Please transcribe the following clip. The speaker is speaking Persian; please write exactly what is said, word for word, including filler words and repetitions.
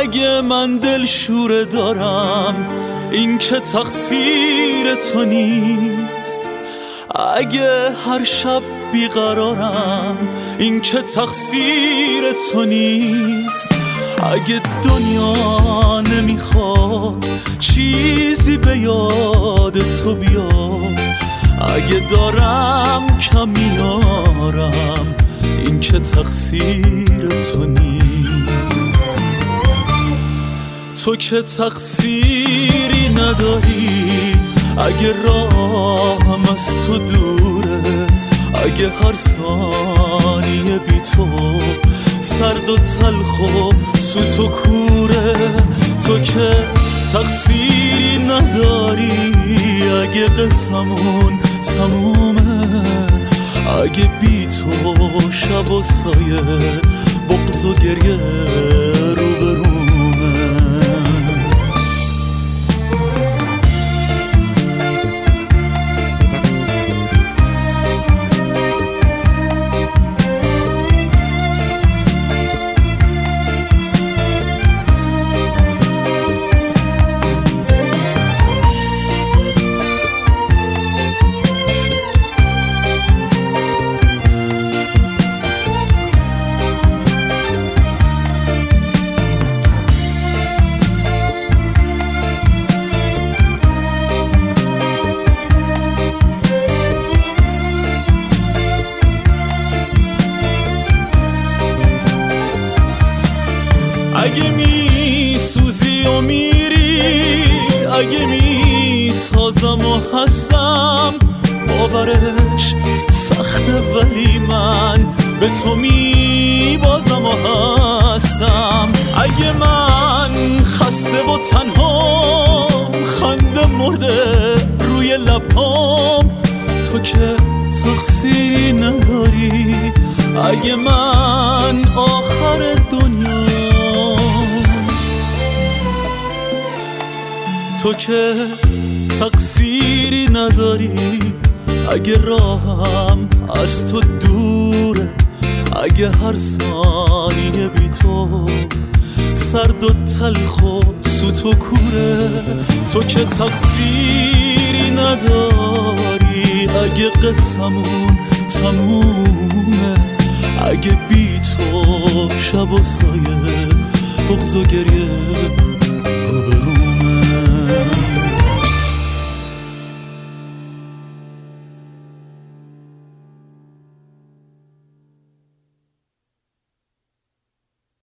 اگه من دل شوره دارم این که تقصیر تو نیست، اگه هر شب بیقرارم این که تقصیر تو نیست، اگه دنیا نمیخواد چیزی به یاد تو بیاد، اگه دارم کم میارم این که تقصیر تو نیست. تو که تقصیری نداری اگه راهم از تو دوره، اگه هر ثانیه بی تو سرد و تلخ و سوت و کوره. تو که تقصیری نداری اگه قصمون تمومه، اگه بی تو شب و سایه بغض و گریه رو برومه. اگه می سوزی و میری، اگه می سازم و هستم، باورش سخته ولی من به تو می بازم و هستم. اگه من خسته و تنها خنده مرده روی لبام، تو که تقصیری نداری اگه من آخر دنیا، تو که تقصیری نداری اگه راهم از تو دوره، اگه هر ثانیه بی تو سرد و تلخ و سوت و کوره. تو که تقصیری نداری اگه قصمون تمومه، اگه بی تو شب و سایه بغض و گریه